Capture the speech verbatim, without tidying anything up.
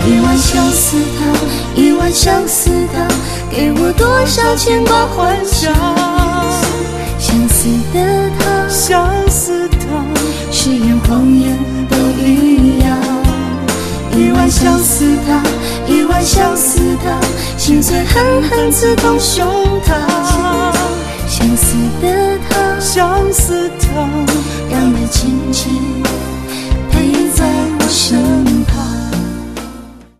一万相思他，一万相思他，给我多少牵挂幻想。相思的他， 相思他， 誓言谎言都一样。一万相思他，一万相思他，心碎狠狠刺痛胸膛。相思的他， 相思他， 让爱轻轻